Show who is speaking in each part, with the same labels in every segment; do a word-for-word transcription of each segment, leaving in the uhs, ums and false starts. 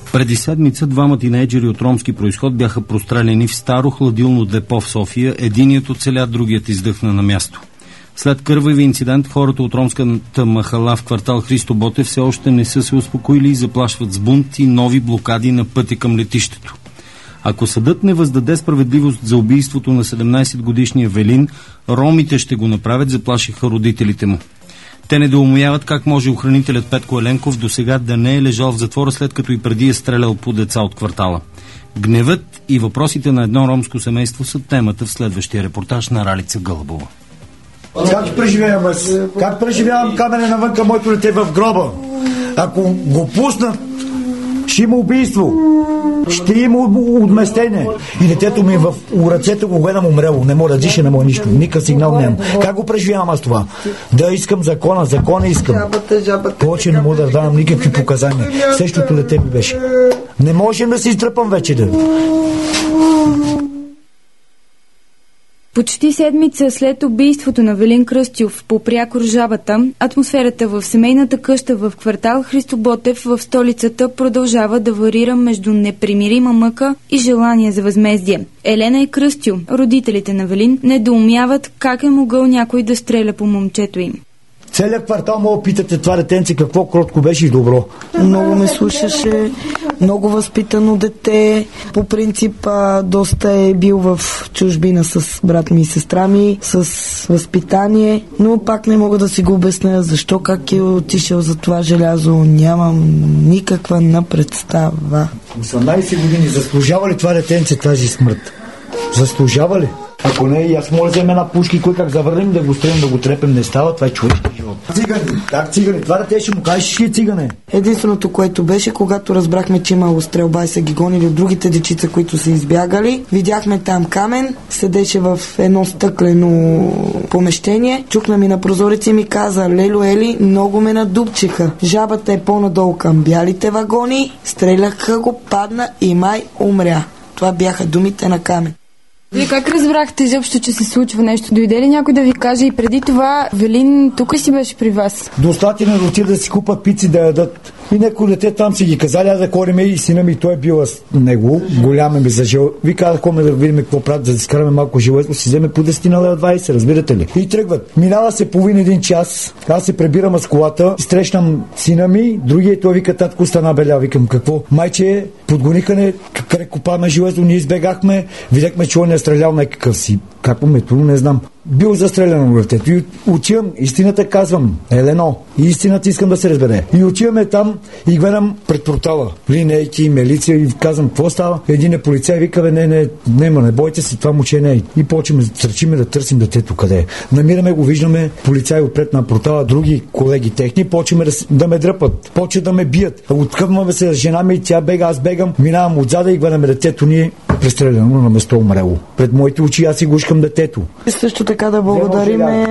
Speaker 1: Преди седмица двама тинейджери от ромски произход бяха простреляни в старо хладилно депо в София. Единият оцеля, другият издъхна на място. След кървави инцидент, хората от ромската махала в квартал Христо Ботев все още не са се успокоили и заплашват с бунт и нови блокади на пътя към летището. Ако съдът не въздаде справедливост за убийството на седемнайсетгодишния Велин, ромите ще го направят, заплашиха родителите му. Те недоумяват как може охранителят Петко Еленков досега да не е лежал в затвора, след като и преди е стрелял по деца от квартала. Гневът и въпросите на едно ромско семейство са темата в следващия репортаж на Ралица Гълъбова.
Speaker 2: Как преживявам аз? Как преживявам камене навънка моето дете в гроба? Ако го пуснат, ще има убийство. Ще има отместение. И детето ми в ръцете го гледам умрело. Не мога да диша, не мога нищо. Никакъв сигнал нямам. Как го преживявам аз това? Да искам закона, закона искам. Повече не мога да давам никакви показания. Същото дете ми беше. Не можем да се изтръпам вече. Да.
Speaker 3: Почти седмица след убийството на Велин Кръстюв по прякор жабата, атмосферата в семейната къща в квартал Христо Ботев в столицата продължава да варира между непримирима мъка и желание за възмездие. Елена и Кръстю, родителите на Велин, недоумяват как е могъл някой да стреля по момчето им.
Speaker 2: Целият квартал мога да питате това детенце какво кротко беше и добро.
Speaker 4: Много ме слушаше, много възпитано дете. По принцип доста е бил в чужбина с брат ми и сестра ми, с възпитание, но пак не мога да си го обясня защо, как е отишъл за това желязо. Нямам никаква на представа.
Speaker 2: осемнайсет години заслужава ли това детенце тази смърт? Заслужава ли? Ако не, и аз мога да вземем една пушка и кой как завърнем да го стрелим, да го трепем, не става, това е човешки живот. Цигани, как цигани? Това да те ще му кажеш, ще е цигане.
Speaker 4: Единственото, което беше, когато разбрахме, че имало стрелба и са ги гонили от другите дечица, които са избягали, видяхме там камен, седеше в едно стъклено помещение, чукна ми на прозореца и ми каза: лело, Ели, много ме надупчиха. Жабата е по-надолу към бялите вагони, стреляха го, падна и май умря. Това бяха думите на Камен.
Speaker 3: Вие как разбрахте изобщо, че се случва нещо? Дойде ли някой да ви каже? И преди това Велин тук си беше при вас?
Speaker 2: Достатъчно да отидат да си купат пици да ядат. И някои дете там си ги казали, аз да кориме и сина ми, той е бил с него, голям е ми за жил. Ви казах, коме да видим какво правят, за да скараме малко железно, си вземе по десет на лева двайсет, разбирате ли? И тръгват. Минава се половин един час, аз се прибирам с колата, срещам сина ми, другия той вика: татко, стана беля. Викам: какво? Майче, подгониха не, къде копаме железно, ние избегахме, видяхме, че он е стрелял някакъв си. Как момето, не знам. Бил застрелян в детето. И отивам, истината казвам, Елено, истината искам да се разбере. И отиваме там и гледам пред портала. Линейки, милиция, и казвам: какво става? Един е полицай, вика: бе, не, не, не, не бойте се, това момче не е. И почваме, тръчиме да търсим детето къде е. Намираме го, виждаме полицай отпред на портала, други колеги техни, почваме да, да ме дръпат, почват да ме бият. Откъвнаме се с жена ми, тя бега, аз бегам, минавам отзада и гледаме детето ни престреляно на место умрело. Пред моите очи аз си гушкам детето.
Speaker 4: И също така да благодариме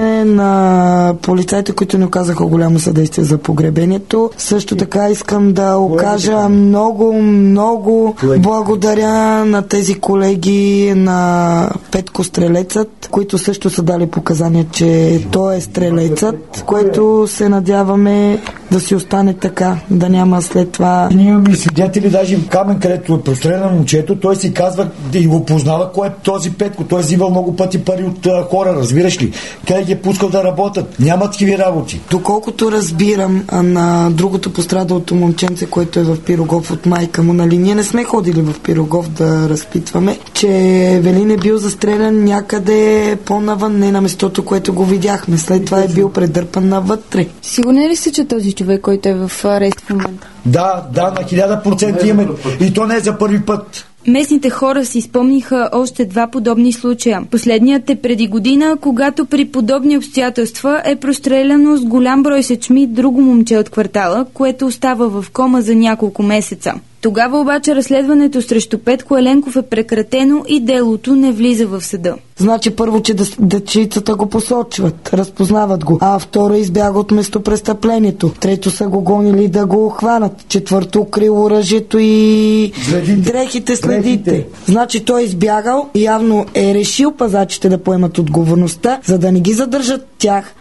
Speaker 4: на полицайите, които ни оказаха голямо съдействие за погребението. Също така искам да окажа много, много благодаря на тези колеги, на Петко Стрелецът, които също са дали показания, че той е стрелецът, което се надяваме да си остане така, да няма след това.
Speaker 2: Ние имаме свидетели, даже в Камен, където е простреляно момчето, той си казва и го познава кой е този Петко. Той е взимал много пъти пари от а, хора, разбираш ли? Къде ги е пускал да работят? Няма такива работи.
Speaker 4: Доколкото разбирам, на другото пострадалото момченце, което е в Пирогов от майка му, нали, ние не сме ходили в Пирогов да разпитваме, че Велин е бил застрелян някъде по-навън, не на местото, което го видяхме. След това е бил предърпан навътре.
Speaker 3: Сигурен ли си, че този човек, който е в арест в момента?
Speaker 2: Да, да, на хиляда процента имаме. И то не е за първи път.
Speaker 3: Местните хора си спомниха още два подобни случая. Последният е преди година, когато при подобни обстоятелства е простреляно с голям брой сечми друго момче от квартала, което остава в кома за няколко месеца. Тогава обаче разследването срещу Петко Еленков е прекратено и делото не влиза в съда.
Speaker 4: Значи първо, че дечицата го посочват, разпознават го, а второ избяга от местопрестъплението, трето са го гонили да го хванат, четвърто укрил оръжието и следите. дрехите следите. Следите. Значи той е избягал и явно е решил пазачите да поемат отговорността, за да не ги задържат тях. Те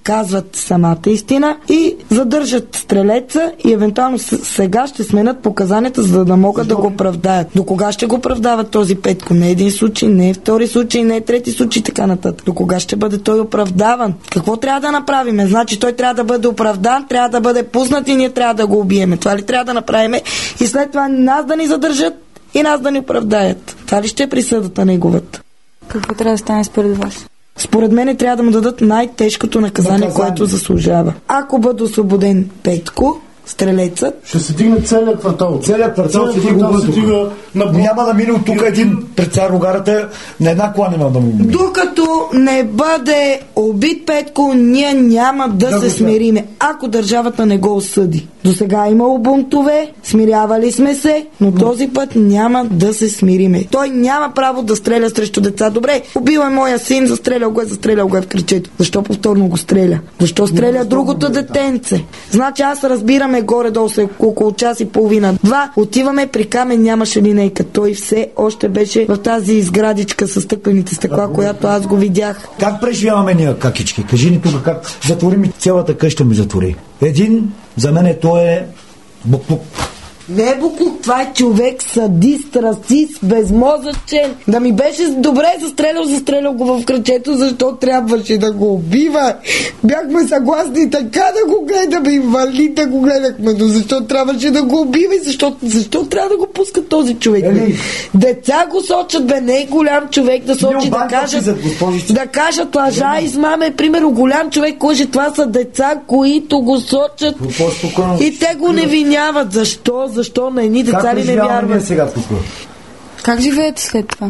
Speaker 4: казват самата истина и задържат стрелеца и евентуално сега ще сменят показанията, за да могат да го оправдаят. До кога ще го оправдават този Петко? Не един случай, не втори случай, не трети случай, така нататък. До кога ще бъде той оправдаван? Какво трябва да направим? Значи той трябва да бъде оправдан, трябва да бъде пуснат и ние трябва да го убиеме. Това ли трябва да направим? И след това нас да ни задържат и нас да ни оправдаят. Това ли ще е присъдата неговата?
Speaker 3: Какво трябва да стане според вас?
Speaker 4: Според мен трябва да му дадат най-тежкото наказание, наказание, което заслужава. Ако бъде освободен Петко, стрелецът,
Speaker 5: ще се дигне целият квартал.
Speaker 2: Целият квартал се дига го на... Няма да мине от тук един пред цар Рогарата, на една кола няма да му мине.
Speaker 4: Докато не бъде убит Петко, ние няма да, да се смириме, ако държавата не го осъди. До сега е имало бунтове, смирявали сме се, но този път няма да се смириме. Той няма право да стреля срещу деца. Добре, убил е моя син, застрелял го е, застрелял го е в кръчето. Защо повторно го стреля? Защо стреля не, другото детенце? Значи аз разбираме горе-долу се около час и половина. Два, отиваме при Камен, нямаше линейка. Той все още беше в тази изградичка с стъклените стъкла, която аз го видях.
Speaker 2: Как преживяваме ние, какички? Кажи ни тук как. Затвори ми цялата къща ми затвори. Един, за мен е, той е буклук.
Speaker 4: Не е буклук, това е човек садист, расист, безмозъчен. Да ми беше добре застрелял, застрелял го в кръчето, защо трябваше да го убива. Бяхме съгласни така да го гледаме, инвалид да го гледахме, но защо трябваше да го убива и защо, защо трябва да го пускат този човек? Ели? Деца го сочат, бе, не е голям човек да сочи, да кажат, да кажат лъжа, измаме, примерно голям човек лъже, това са деца, които го сочат и те го не виняват. Защо? Защо на едни деца ли не вярват?
Speaker 2: Сега тук?
Speaker 3: Как живеете след това?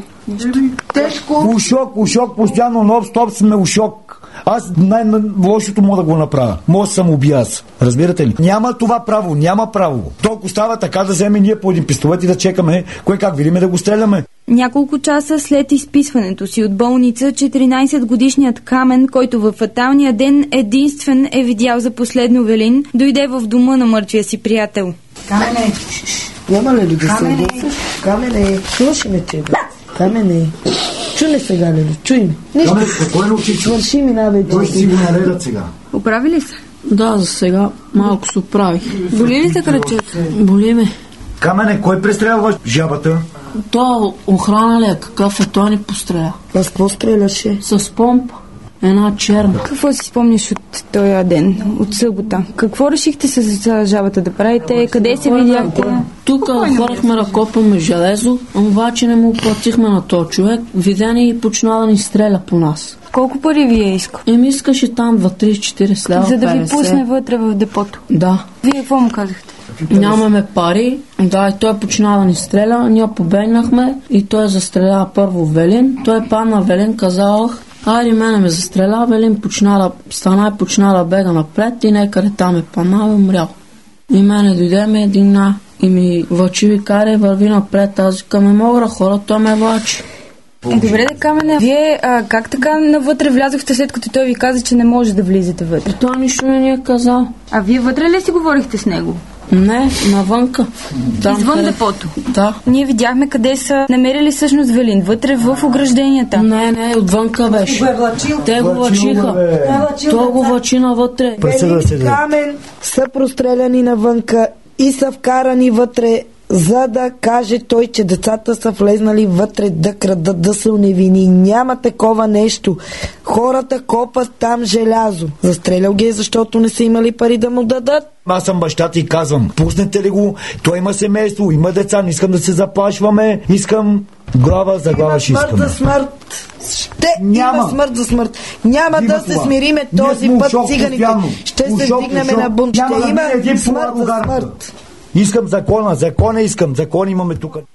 Speaker 4: Тежко.
Speaker 2: Ушок, ушок, постоянно нон-стоп сме ушок. Аз най-лошото мога да го направя. Може да съм убия аз. Разбирате ли? Няма това право, няма право. Толкова става така да вземе ние по един пистолет и да чекаме кой как видиме да го стреляме.
Speaker 3: Няколко часа след изписването си от болница, четиринайсетгодишният Камен, който във фаталния ден единствен е видял за последно Велин, дойде в дома на мъртвия си приятел.
Speaker 4: Камене! Няма ли да се гласиш? Камене! Слушай ме, че бе. Камене! Чу не сега, ли? Чуй ме.
Speaker 2: Нищо. Кой научи?
Speaker 4: Свърши ми на вече.
Speaker 2: Той ще си го наредат сега.
Speaker 3: Оправи ли се?
Speaker 6: Да, за сега малко се оправих.
Speaker 3: Боли ли се кръчето?
Speaker 6: Боли ме.
Speaker 2: Камене, кой престрелва жабата?
Speaker 6: То охрана ли е? Какъв е? Той ни постреля.
Speaker 4: С какво стреляше?
Speaker 6: С помпа. Една черна.
Speaker 3: Какво си спомняш от този ден, от събота? Какво решихте с жабата да правите? Къде се видяхте?
Speaker 6: Тук хорахме да копаме железо, обаче не му платихме на този човек. Видя ни и почна да ни стреля по нас.
Speaker 3: Колко пари ви е искал?
Speaker 6: Еми искаше там два, три, четири лева.
Speaker 3: За да ви пусне вътре в депото?
Speaker 6: Да.
Speaker 3: Вие какво му казахте?
Speaker 6: Нямаме пари. Да, и той почна да ни стреля. Ние побегнахме и той застреля първо Велин. Той падна Велин, казах: айде мене ме застреля. Велин почна да стана и почна да бега напред и некъде там е паднал и умрял. И мене дойде ми един на и ми вълчи ви каре, върви напред. Аз към е мога да хора, той ме влачи.
Speaker 3: Е, добре да Камене, вие а, как така навътре влязохте, след като той ви каза, че не може да влизате вътре?
Speaker 6: Той нищо не ни е казал.
Speaker 3: А вие вътре ли си говорихте с него?
Speaker 6: Не, навънка.
Speaker 3: Там, извън къде... депото?
Speaker 6: Да.
Speaker 3: Ние видяхме къде са намерили всъщност Велин, вътре в огражденията.
Speaker 6: Не, не, отвънка беше.
Speaker 4: Го е влачил.
Speaker 6: Те го влачиха. Той го влачи навътре.
Speaker 4: Велин, Камен са простреляни навънка и са вкарани вътре, за да каже той, че децата са влезнали вътре да крадат, да са невини. Няма такова нещо. Хората копат там желязо. Застрелял ги е, защото не са имали пари да му дадат.
Speaker 2: Аз съм бащата и казвам: пуснете ли го? Той има семейство, има деца, не искам да се заплашваме. Искам глава за глава, ще искам.
Speaker 4: Има смърт за смърт. Ще
Speaker 2: няма.
Speaker 4: Има смърт за смърт. Няма
Speaker 2: има
Speaker 4: да
Speaker 2: това.
Speaker 4: се смириме този път, циганите. Ще
Speaker 2: ушок,
Speaker 4: се вдигнем на бунт. Ще
Speaker 2: има
Speaker 4: има смърт за смърт.
Speaker 2: Искам закона, закона искам, закон имаме тук.